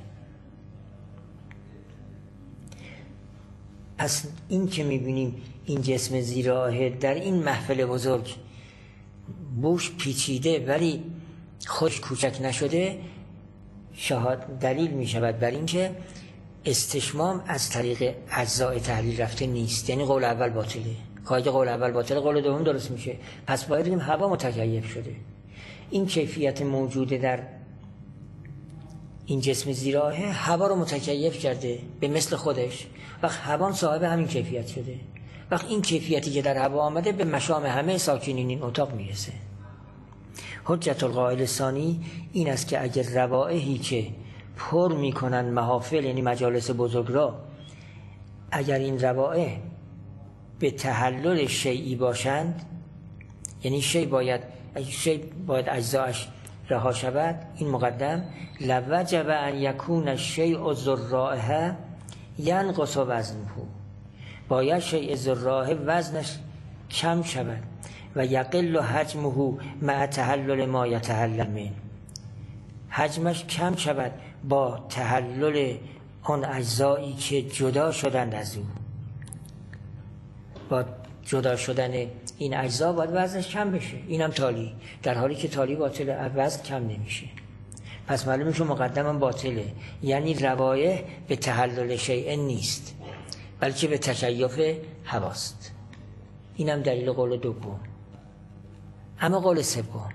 پس این که میبینیم این جسم زیراهه در این محفل بزرگ بوش پیچیده ولی خوش کوچک نشده، دلیل میشود بر این که استشمام از طریق اجزای تحلیل رفته نیست، یعنی قول اول باطله. که قول اول باطله، قول دوم درست میشه. پس باید بگیم هوا متکیف شده. این کیفیت موجوده در این جسم زیراهه هوا رو متکیف کرده به مثل خودش، وقت هوا صاحب همین کیفیت شده. وقت این کیفیتی که در هوا آمده به مشام همه ساکنین این اتاق میرسه. حجت القائل ثانی این است که اگر روائحی که پر میکنن محافل، یعنی مجالس بزرگ را، اگر این روائح به تحلل شیئی باشند، یعنی شیء باید اجزاش رها شود، این مقدم لوجب ان یکون الشیء ذوالرائحه ینقص وزنه، باید شیء ذوالرائحه وزنش کم شود و یقل حجمه مع تحلل ما یتحلل منه، حجمش کم شود با تحلل آن اجزایی که جدا شدند از او. با جدا شدن این اجزا باید وزنش کم بشه، اینم تالی، در حالی که تالی باطله، وزن کم نمیشه. پس معلوم میشه مقدمم باطله، یعنی روایح به تحلل شیء نیست بلکه به تکیف هواست. اینم دلیل قول دوم. اما قول سوم،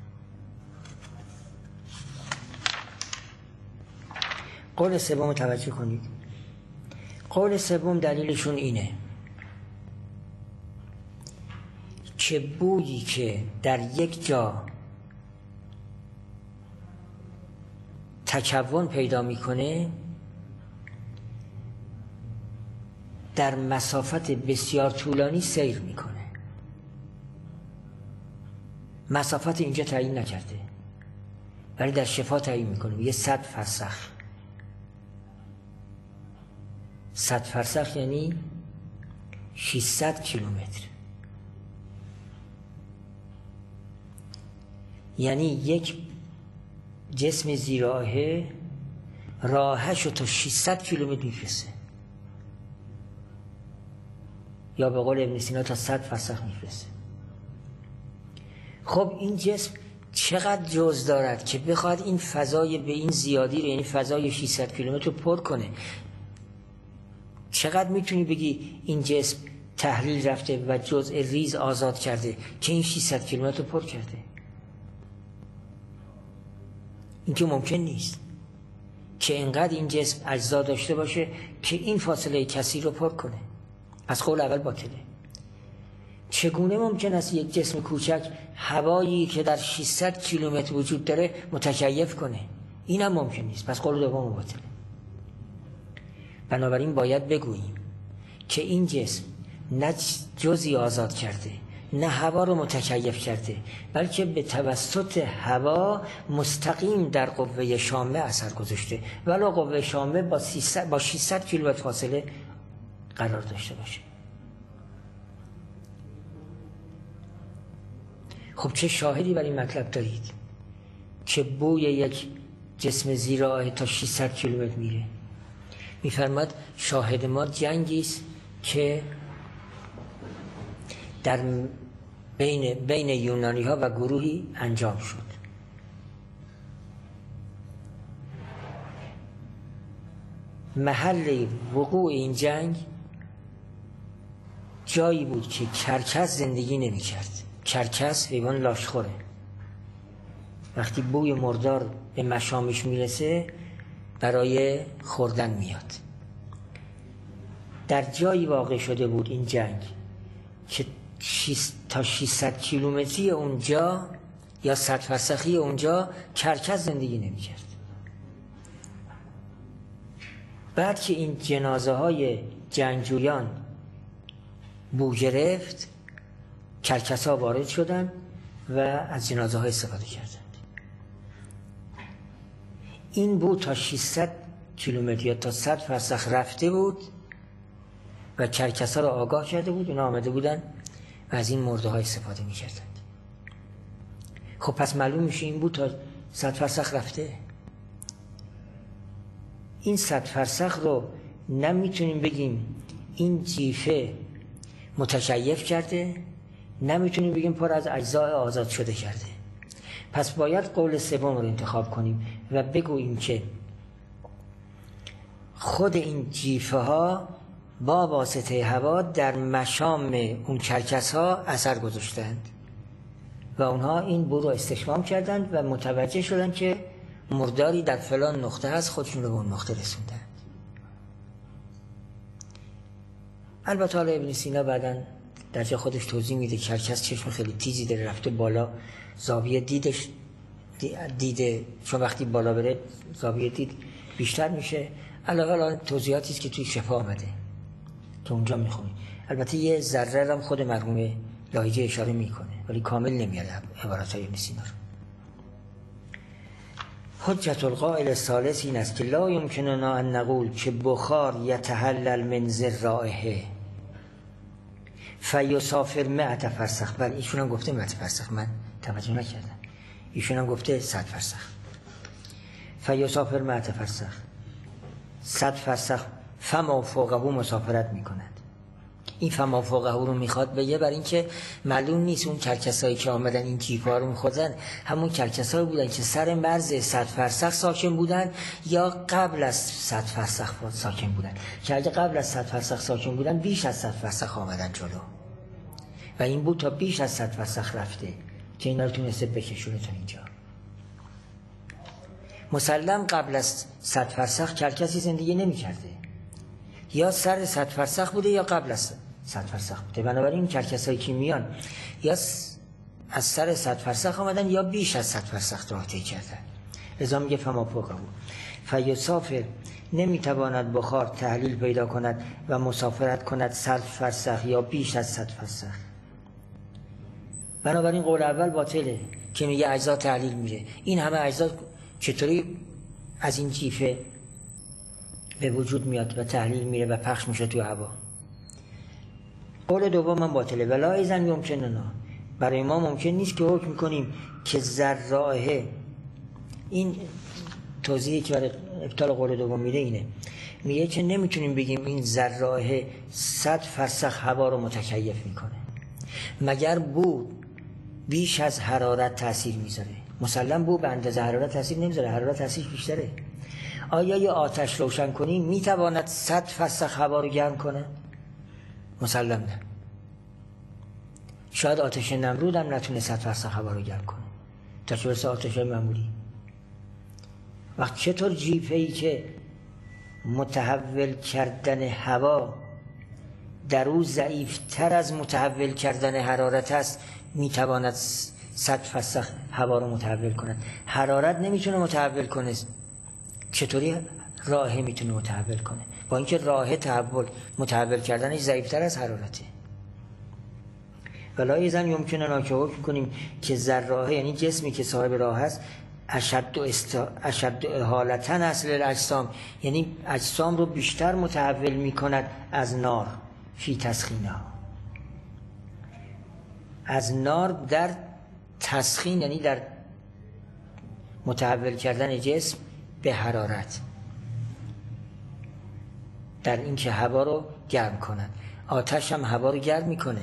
قول سوم توجه کنید. قول سوم دلیلشون اینه که بویی که در یک جا تکون پیدا میکنه در مسافت بسیار طولانی سیر میکنه. مسافت اینجا تعیین نکرده ولی در شفا تعیین میکنه، یه 100 فرسخ. 100 فرسخ یعنی 600 کیلومتر، یعنی یک جسم زیراهه راهشو تا 600 کیلومتر میفرسته، یا به قول ابن سینا تا 100 فرسخ میفرسته. خب این جسم چقدر جزء دارد که بخواد این فضای به این زیادی رو، یعنی فضای 600 کیلومتر رو پر کنه؟ چقدر میتونی بگی این جسم تحلیل رفته و جزء ریز آزاد کرده که این 600 کیلومتر رو پر کرده؟ این که ممکن نیست که اینقدر این جسم اجزا داشته باشه که این فاصله کثیر رو پر کنه. پس قول اول باطله. چگونه ممکن است یک جسم کوچک هوایی که در 600 کیلومتر وجود داره متکیف کنه؟ این هم ممکن نیست. پس قول دوم باطله. بنابراین باید بگوییم که این جسم نه جزئی آزاد کرده، نه هوا رو متکیف کرده، بلکه به توسط هوا مستقیم در قوه شامه اثر گذاشته، ولو قوه شامه با 600 کیلومتر فاصله قرار داشته باشه. خب چه شاهدی برای این مطلب دارید که بوی یک جسم زیرآه تا 600 کیلومتر میره؟ میفرماد شاهد ما جنگی است که در بین یونانی ها و گروهی انجام شد. محل وقوع این جنگ جایی بود که کرکس زندگی نمی کرد. کرکس حیوان لاشخوره. وقتی بوی مردار به مشامش میرسه برای خوردن میاد. در جایی واقع شده بود این جنگ که تا 600 کیلومتری اونجا یا 100 فرسخی اونجا کرکس زندگی نمی کرد. بعد که این جنازه های جنگجویان بو گرفت، کرکس ها وارد شدن و از جنازه ها استفاده کردند. این بو تا 600 کیلومتر یا تا 100 فرسخ رفته بود و کرکس ها را آگاه کرده بود. اونا آمده بودن و از این مرده ها استفاده می کردند. خب پس معلوم میشه این بو تا 100 فرسخ رفته. این 100 فرسخ رو نمیتونیم بگیم این جیفه متکیف کرده، نمیتونیم بگیم پر از اجزای آزاد شده کرده. پس باید قول سوم رو انتخاب کنیم و بگوییم که خود این جیفه ها با واسطه هوا در مشام اون کرکس ها اثر گذاشتند و اونها این بو رو استشمام کردند و متوجه شدند که مرداری در فلان نقطه هست، خودشون رو به اون نقطه رسوندند. البته حالا ابن سینا بعداً در جا خودش توضیح میده کرکس چشم خیلی تیزی داره، رفته بالا، زاویه دیده چون وقتی بالا بره زاویه دید بیشتر میشه. علاوه توضیحاتی است که توی شفا آمده که اونجا میخونی. البته یه ذره هم خود مرحوم لاهیجی اشاره میکنه ولی کامل نمیاد عبارات های ابن سینا رو. حجت القائل الثالث این است که لا یمکننا ان نقول که بخار یتحلل من ذرائه فیسافر 100 فرسخ. بله ایشون هم گفته 100 فرسخ، من توجه نکردم. ایشون هم گفته 100 فرسخ. فیسافر 100 فرسخ، 100 فرسخ فما فوقه مسافرت میکند. این فما فوقه رو میخواد بگه برای اینکه معلوم نیست اون کرکسایی که آمدن این جیفا رو میخوردن همون کرکسایی بودن که سر مرز 100 فرسخ ساکن بودن یا قبل از 100 فرسخ ساکن بودن، که اگه قبل از 100 فرسخ ساکن بودن بیش از 100 فرسخ آمدن جلو و این بود تا بیش از 100 فرسخ رفته که اینا رو تونسته بکشونه تا اینجا. مسلم قبل از 100 فرسخ کرکسی زندگی نمی کرده، یا سر 100 فرسخ بوده یا قبل از 100 فرسخ بوده. بنابراین کرکسایی که میان یا از سر 100 فرسخ آمدن یا بیش از 100 فرسخ راه طی کردن. لذا میگه فما فوقه فیسافر، نمیتواند بخار تحلیل پیدا کند و مسافرت کند 100 فرسخ یا بیش از 100 فرسخ. بنابراین قول اول باطله که میگه اجزا تحلیل میره. این همه اجزا چطوری از این جیفه به وجود میاد و تحلیل میره و پخش میشه تو هوا؟ قول دوم هم باطله. ولا ایزن یمکننا، برای ما ممکن نیست که حکم کنیم که ذرائه. این توضیحی که برای ابطال قول دوم میده اینه، میگه که نمیتونیم بگیم این ذرائه 100 فرسخ هوا رو متکیف میکنه مگر بو بیش از حرارت تاثیر میذاره. مسلم بو به اندازه حرارت تاثیر نمیذاره، حرارت تاثیر بیشتره. آیا یه آتش روشن کنی میتواند 100 فرسخ هوا رو گرم کنه؟ مسلم نه. شاید آتش نمرود هم نتونه 100 فرسخ هوا رو گرم کنه تا چه برسه آتش معمولی. وقت چطور جیفه‌ای که متحول کردن هوا در او ضعیفتر از متحول کردن حرارت است میتواند 100 فسخ هوا رو متحول کند؟ حرارت نمیتونه متحول کنه، چطوری راه میتونه متحول کنه؟ با اینکه راه متحول کردنش ضعیفتر از حرارته. ولی ایضاً یمکنه ناکه کنیم که ذره‌ها، یعنی جسمی که صاحب راه است، اشد احالتاً اصل الاجسام، یعنی اجسام رو بیشتر متحول میکند از نار فی تسخینها، از نار در تسخین، یعنی در متحول کردن جسم به حرارت، در این که هوا رو گرم کنند. آتش هم هوا رو گرم میکنه،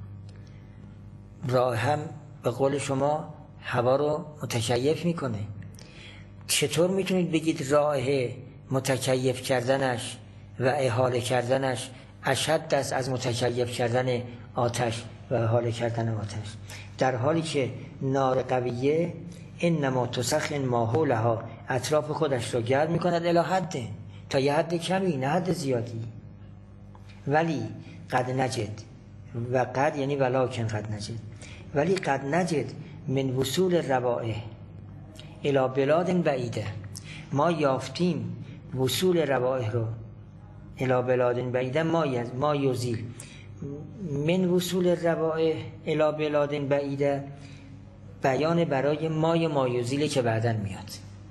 راه هم به قول شما هوا رو متکیف میکنه. چطور میتونید بگید راه متکیف کردنش و احاله کردنش اشد است از متکیف کردن آتش و احاله کردن آتش، در حالی که نار قویه انما تسخن ما حولها، اطراف خودش رو گرم میکند الی حد، تا یه حد کمی، نه حد زیادی. ولی قد نجد، و قد یعنی ولکن قد نجد، ولی قد نجد من وصول روائح الی بلاد بعیده، ما یافتیم وصول روائح رو الی بلاد بعیده، ما یزیل من وصول روائح الی بلاد بعیده، بیان برای ما یزیله که بعداً میاد.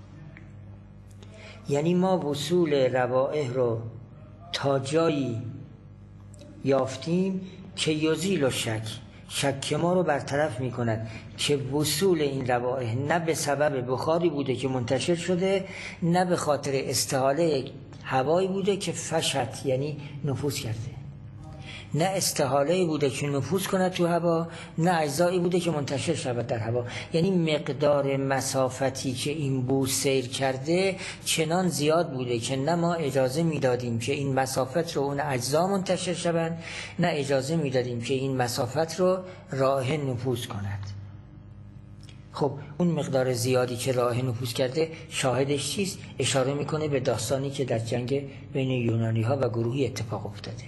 یعنی ما وصول روائح رو تا جایی یافتیم که یزیل و شک ما رو برطرف می کند که وصول این روائح نه به سبب بخاری بوده که منتشر شده، نه به خاطر استحاله هوایی بوده که فشت یعنی نفوذ کرده، نه استحاله بوده که نفوذ کند تو هوا، نه اجزایی بوده که منتشر شود در هوا. یعنی مقدار مسافتی که این بو سیر کرده چنان زیاد بوده که نه ما اجازه میدادیم که این مسافت رو اون اجزا منتشر شوند، نه اجازه میدادیم که این مسافت رو راه نفوذ کند. خب اون مقدار زیادی که راه نفوذ کرده شاهدش چیست؟ اشاره میکنه به داستانی که در جنگ بین یونانی ها و گروهی اتفاق افتاده.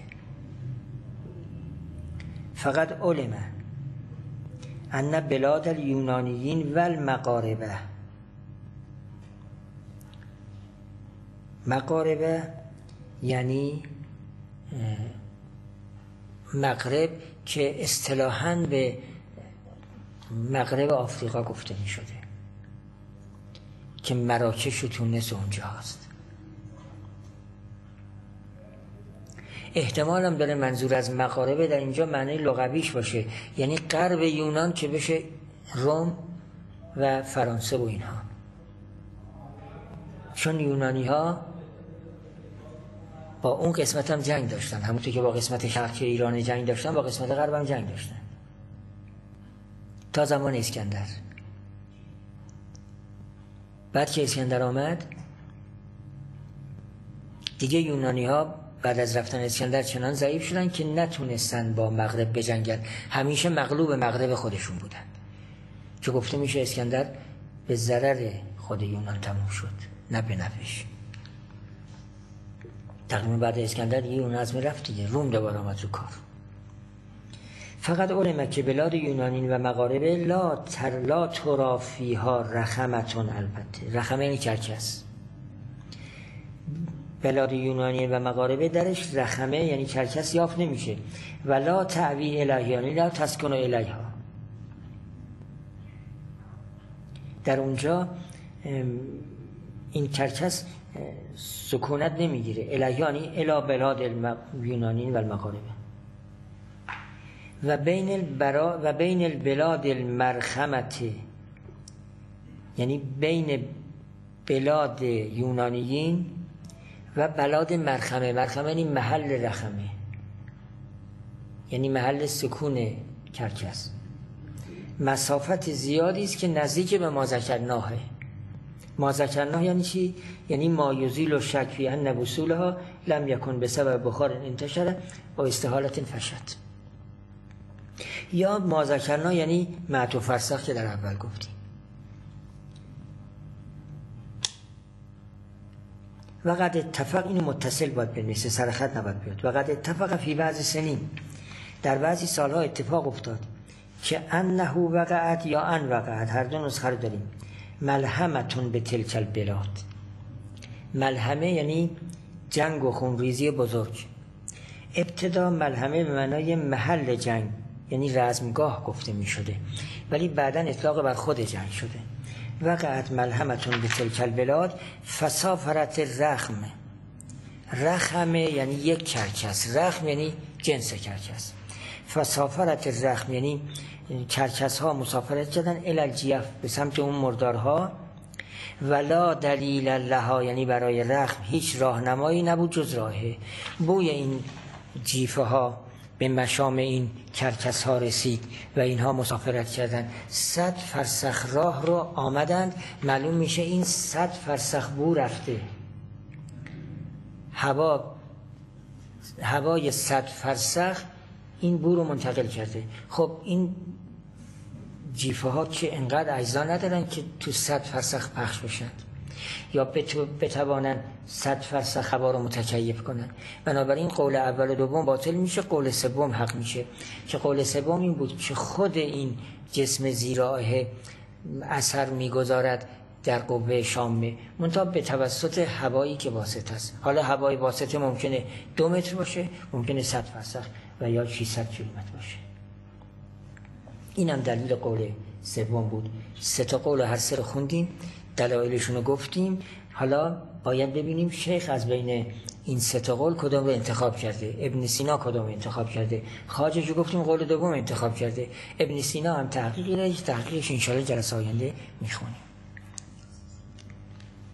فقط علم ان بلاد الیونانیین و المغاربه، مغاربه یعنی مغرب که اصطلاحاً به مغرب آفریقا گفته می شده که مراکش و تونس اونجا هست. احتمال هم داره منظور از مغاربه در اینجا معنی لغویش باشه، یعنی غرب یونان که بشه روم و فرانسه و اینها، چون یونانی ها با اون قسمت هم جنگ داشتن، همونطور که با قسمت شرقی ایران جنگ داشتن، با قسمت غرب هم جنگ داشتن تا زمان اسکندر. بعد که اسکندر آمد دیگه یونانی ها بعد از رفتن اسکندر چنان ضعیف شدن که نتونستن با مغرب بجنگن، همیشه مغلوب مغرب خودشون بودن، که گفته میشه اسکندر به ضرر خود یونان تموم شد نه به نفعش. تقریبا بعد اسکندر یه اون عزم رفت دیگه، روم دوباره آمد رو کار. فقط علمه که بلاد یونانین و مغاربه لا ترا فیها رخمتون، البته رخمه یعنی کرکس، بلاد یونانی و مغاربه درش رخمه یعنی کرکس یافت نمیشه. و لا تعوی الیها یعنی لا تسکن الیها، در اونجا این کرکس سکونت نمیگیره. الیها یعنی الی بلاد یونانین و المغاربه. و بین البلاد المرخمت یعنی بین بلاد یونانیین و بلاد مرخمه، مرخمه یعنی محل رخمه، یعنی محل سکون کرکس، مسافت زیادی است که نزدیک به ما ذکرناهه. ما ذکرناه یعنی چی؟ یعنی ما یزیل و شک فی ان وصولها لم یکن بسبب بخار انتشر و استحالت فشت. یا ما ذکرناه یعنی معطوف فرسخ که در اول گفتیم. و قد اتفق، این متصل باید بنویسه، سر خط نباید بیاد. و قد اتفق فی بعض سنین، در بعضی سالها اتفاق افتاد که انه وقعت یا ان وقعت، هر دو نسخه رو داریم، ملهمتون به تلک البلاد. ملهمه یعنی جنگ و خونریزی بزرگ. ابتدا ملهمه به معنای محل جنگ یعنی رزمگاه گفته می شده، ولی بعدا اطلاق بر خود جنگ شده. وقعت ملهمتون به تلک البلاد فسافرت رخم. رخمه یعنی یک کرکس، رخم یعنی جنس کرکس. فسافرت رخم یعنی کرکس ها مسافرت کردن الالجیف، به سمت اون مردارها. ولا دلیل لها یعنی برای رخم هیچ راهنمایی نبود جز راهه. بوی این جیفه ها به مشام این کرکس ها رسید و اینها مسافرت کردند. 100 فرسخ راه رو آمدند. معلوم میشه این 100 فرسخ بو رفته. هوای 100 فرسخ این بو رو منتقل کرده. خب این جیفه ها که انقدر اجزا ندارن که تو 100 فرسخ پخش بشن یا بتوانن 100 فرسخ هوا رو متکیف کنن. بنابراین قول اول و دوم باطل میشه، قول سوم حق میشه که قول سوم این بود که خود این جسم زیراه اثر میگذارد در قوه شامه، منتها به توسط هوایی که واسط است. حالا هوای واسطه ممکنه 2 متر باشه، ممکنه 100 فرسخ و یا 600 کیلومتر باشه. اینم دلیل قول سوم بود. 3 تا قول هر سه رو خوندیم، دلایلشون رو گفتیم. حالا باید ببینیم شیخ از بین این 3 تا قول کدام رو انتخاب کرده. ابن سینا کدام رو انتخاب کرده. خواجه جو گفتیم قول دوم انتخاب کرده. ابن سینا هم تحقیقی داره، تحقیقش انشاءالله جلسه آینده میخونیم.